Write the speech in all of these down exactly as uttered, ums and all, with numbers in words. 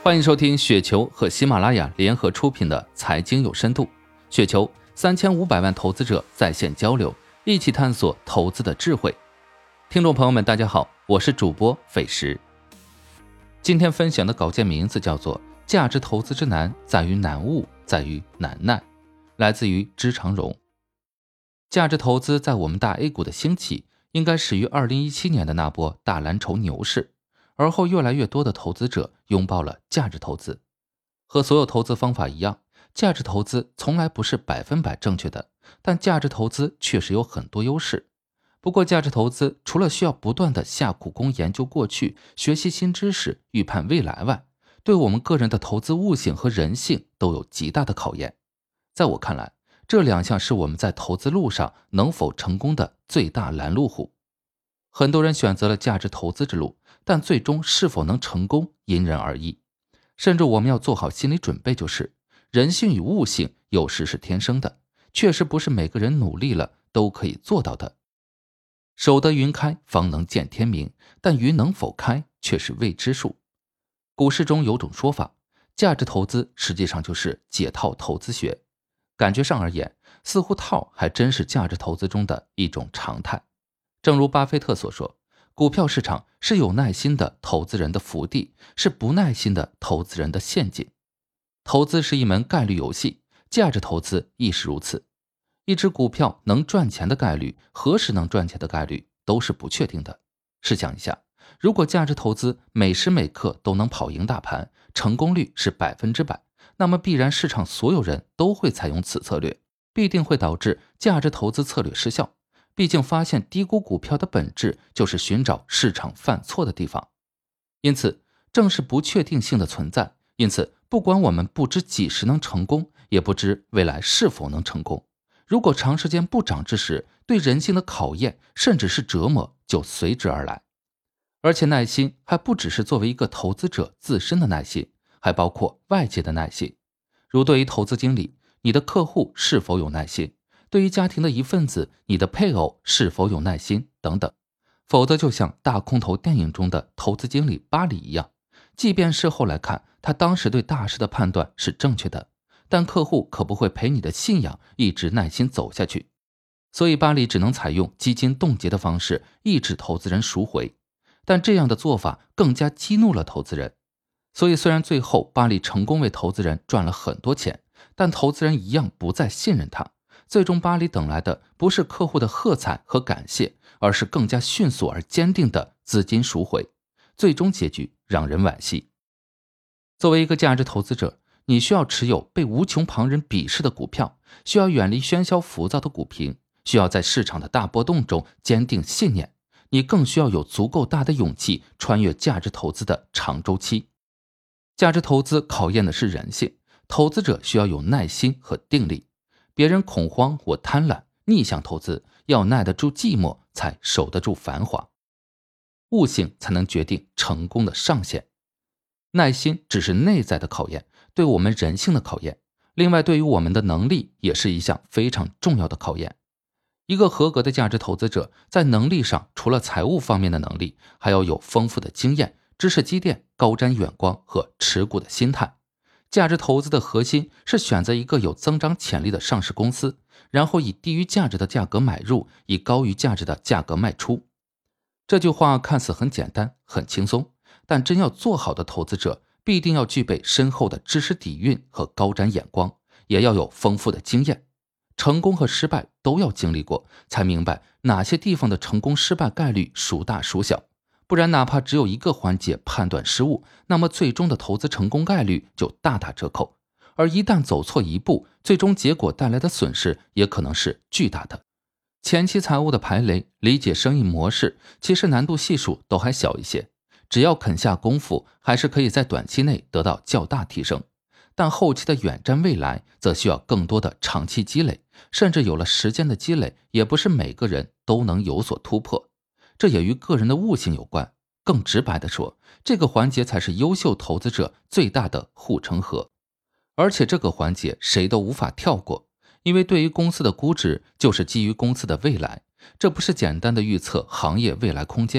欢迎收听雪球和喜马拉雅联合出品的财经有深度。雪球三千五百万投资者在线交流，一起探索投资的智慧。听众朋友们大家好，我是主播斐石。今天分享的稿件名字叫做价值投资之难在于难悟，在于难耐，来自于支长荣。价值投资在我们大 A 股的兴起应该始于二零一七年的那波大蓝筹牛市，而后越来越多的投资者拥抱了价值投资。和所有投资方法一样，价值投资从来不是百分百正确的，但价值投资确实有很多优势。不过价值投资除了需要不断的下苦功研究过去，学习新知识，预判未来外，对我们个人的投资悟性和人性都有极大的考验。在我看来，这两项是我们在投资路上能否成功的最大拦路虎。很多人选择了价值投资之路，但最终是否能成功因人而异。甚至我们要做好心理准备，就是人性与悟性有时是天生的，确实不是每个人努力了都可以做到的。守得云开方能见天明，但云能否开却是未知数。股市中有种说法，价值投资实际上就是解套投资学。感觉上而言，似乎套还真是价值投资中的一种常态。正如巴菲特所说，股票市场是有耐心的投资人的福地，是不耐心的投资人的陷阱。投资是一门概率游戏，价值投资亦是如此。一只股票能赚钱的概率，何时能赚钱的概率都是不确定的。试想一下，如果价值投资每时每刻都能跑赢大盘，成功率是百分之百，那么必然市场所有人都会采用此策略，必定会导致价值投资策略失效。毕竟发现低估股票的本质就是寻找市场犯错的地方。因此，正是不确定性的存在，因此不管我们不知几时能成功，也不知未来是否能成功。如果长时间不涨之时，对人性的考验甚至是折磨就随之而来。而且耐心还不只是作为一个投资者自身的耐心，还包括外界的耐心。如对于投资经理，你的客户是否有耐心？对于家庭的一份子，你的配偶是否有耐心等等。否则就像大空头电影中的投资经理巴里一样，即便事后来看，他当时对大势的判断是正确的，但客户可不会陪你的信仰一直耐心走下去。所以巴里只能采用基金冻结的方式抑制投资人赎回，但这样的做法更加激怒了投资人。所以虽然最后巴里成功为投资人赚了很多钱，但投资人一样不再信任他。最终巴里等来的不是客户的喝彩和感谢，而是更加迅速而坚定的资金赎回，最终结局让人惋惜。作为一个价值投资者，你需要持有被无穷旁人鄙视的股票，需要远离喧嚣浮躁的股评，需要在市场的大波动中坚定信念，你更需要有足够大的勇气穿越价值投资的长周期。价值投资考验的是人性，投资者需要有耐心和定力。别人恐慌或贪婪，逆向投资要耐得住寂寞，才守得住繁华。悟性才能决定成功的上限。耐心只是内在的考验，对我们人性的考验，另外对于我们的能力也是一项非常重要的考验。一个合格的价值投资者在能力上，除了财务方面的能力，还要有丰富的经验、知识积淀、高瞻远观和持股的心态。价值投资的核心是选择一个有增长潜力的上市公司，然后以低于价值的价格买入，以高于价值的价格卖出。这句话看似很简单很轻松，但真要做好的投资者，必定要具备深厚的知识底蕴和高瞻眼光，也要有丰富的经验。成功和失败都要经历过，才明白哪些地方的成功失败概率孰大孰小。不然哪怕只有一个环节判断失误，那么最终的投资成功概率就大打折扣。而一旦走错一步，最终结果带来的损失也可能是巨大的。前期财务的排雷，理解生意模式，其实难度系数都还小一些，只要肯下功夫，还是可以在短期内得到较大提升。但后期的远瞻未来，则需要更多的长期积累，甚至有了时间的积累，也不是每个人都能有所突破。这也与个人的悟性有关。更直白地说，这个环节才是优秀投资者最大的护城河。而且这个环节谁都无法跳过，因为对于公司的估值就是基于公司的未来，这不是简单的预测行业未来空间，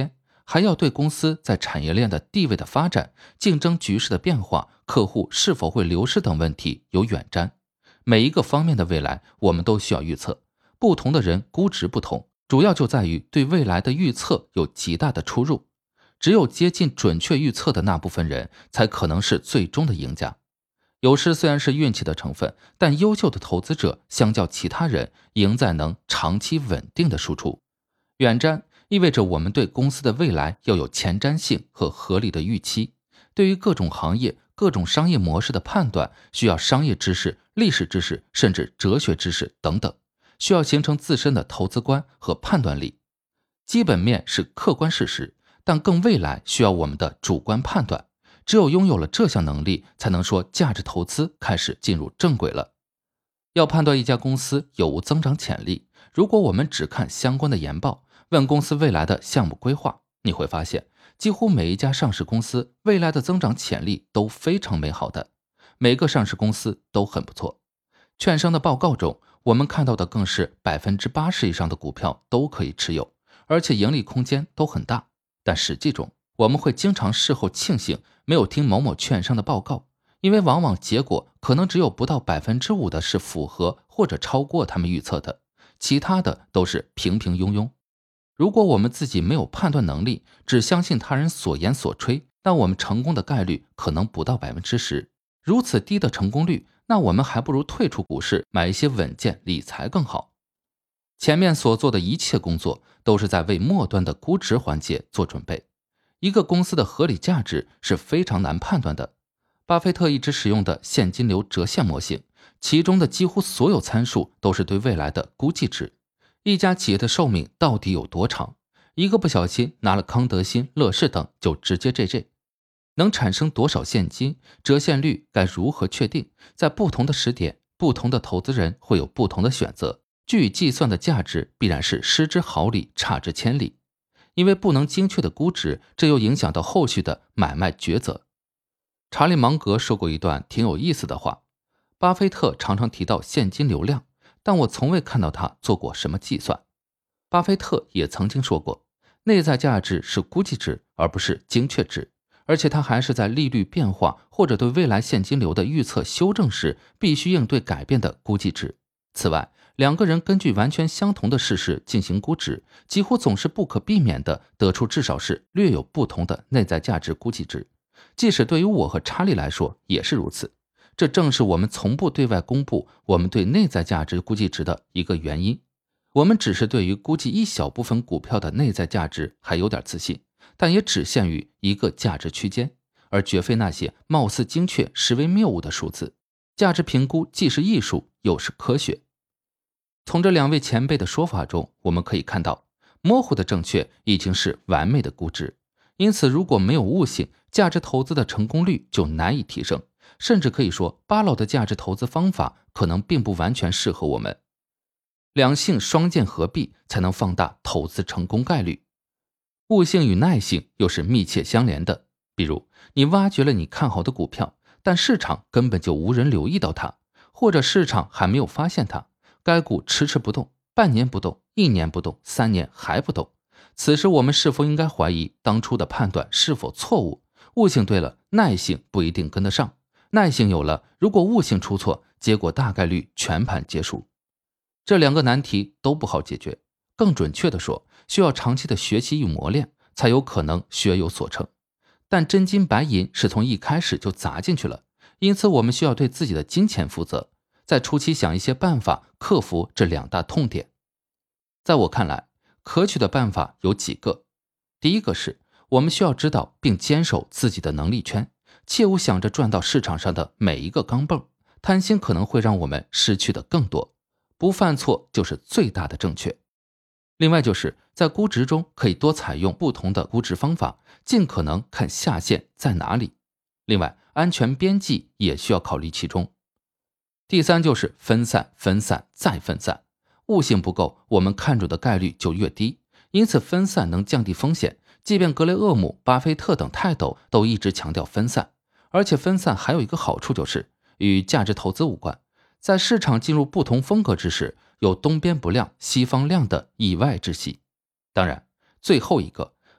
还要对公司在产业链的地位的发展、竞争局势的变化、客户是否会流失等问题有远瞻。每一个方面的未来我们都需要预测，不同的人估值不同，主要就在于对未来的预测有极大的出入。只有接近准确预测的那部分人才可能是最终的赢家。有时虽然是运气的成分，但优秀的投资者相较其他人赢在能长期稳定的输出。远瞻意味着我们对公司的未来要有前瞻性和合理的预期，对于各种行业、各种商业模式的判断需要商业知识、历史知识甚至哲学知识等等，需要形成自身的投资观和判断力。基本面是客观事实，但更未来需要我们的主观判断。只有拥有了这项能力，才能说价值投资开始进入正轨了。要判断一家公司有无增长潜力，如果我们只看相关的研报，问公司未来的项目规划，你会发现几乎每一家上市公司未来的增长潜力都非常美好的，每个上市公司都很不错。券商的报告中，我们看到的更是 百分之八十 以上的股票都可以持有，而且盈利空间都很大。但实际中，我们会经常事后庆幸没有听某某券商的报告，因为往往结果可能只有不到 百分之五 的是符合或者超过他们预测的，其他的都是平平庸庸。如果我们自己没有判断能力，只相信他人所言所吹，那我们成功的概率可能不到 百分之十。 如此低的成功率，那我们还不如退出股市，买一些稳健理财更好。前面所做的一切工作都是在为末端的估值环节做准备。一个公司的合理价值是非常难判断的。巴菲特一直使用的现金流折现模型，其中的几乎所有参数都是对未来的估计值。一家企业的寿命到底有多长？一个不小心拿了康德新、乐视等就直接 G G。 能产生多少现金？折现率该如何确定？在不同的时点，不同的投资人会有不同的选择，据以计算的价值必然是失之毫厘，差之千里。因为不能精确的估值，这又影响到后续的买卖抉择。查理芒格说过一段挺有意思的话，巴菲特常常提到现金流量，但我从未看到他做过什么计算。巴菲特也曾经说过，内在价值是估计值，而不是精确值，而且他还是在利率变化或者对未来现金流的预测修正时必须应对改变的估计值。此外，两个人根据完全相同的事实进行估值，几乎总是不可避免地得出至少是略有不同的内在价值估计值。即使对于我和查理来说也是如此，这正是我们从不对外公布我们对内在价值估计值的一个原因。我们只是对于估计一小部分股票的内在价值还有点自信，但也只限于一个价值区间，而绝非那些貌似精确实为谬误的数字。价值评估既是艺术又是科学。从这两位前辈的说法中，我们可以看到，模糊的正确已经是完美的估值。因此，如果没有悟性，价值投资的成功率就难以提升，甚至可以说，巴老的价值投资方法可能并不完全适合我们。两性双剑合璧，才能放大投资成功概率。悟性与耐性又是密切相连的。比如，你挖掘了你看好的股票，但市场根本就无人留意到它，或者市场还没有发现它，该股迟迟不动，半年不动，一年不动，三年还不动。此时我们是否应该怀疑当初的判断是否错误？悟性对了，耐性不一定跟得上。耐性有了，如果悟性出错，结果大概率全盘皆输。这两个难题都不好解决，更准确地说，需要长期的学习与磨练，才有可能学有所成。但真金白银是从一开始就砸进去了，因此我们需要对自己的金钱负责，在初期想一些办法克服这两大痛点。在我看来，可取的办法有几个。第一个是，我们需要知道并坚守自己的能力圈，切勿想着赚到市场上的每一个钢镚，贪心可能会让我们失去的更多。不犯错就是最大的正确。另外就是在估值中可以多采用不同的估值方法，尽可能看下限在哪里。另外，安全边际也需要考虑其中。第三就是分散分散再分散，悟性不够，我们看准的概率就越低，因此分散能降低风险。即便格雷厄姆、巴菲特等泰斗都一直强调分散，而且分散还有一个好处，就是与价值投资无关。在市场进入不同风格之时，有东边不亮西方亮的意外之喜。当然，最后一个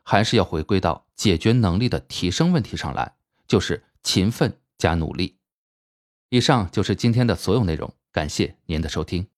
还是要回归到解决能力的提升问题上来，就是勤奋加努力。以上就是今天的所有内容，感谢您的收听。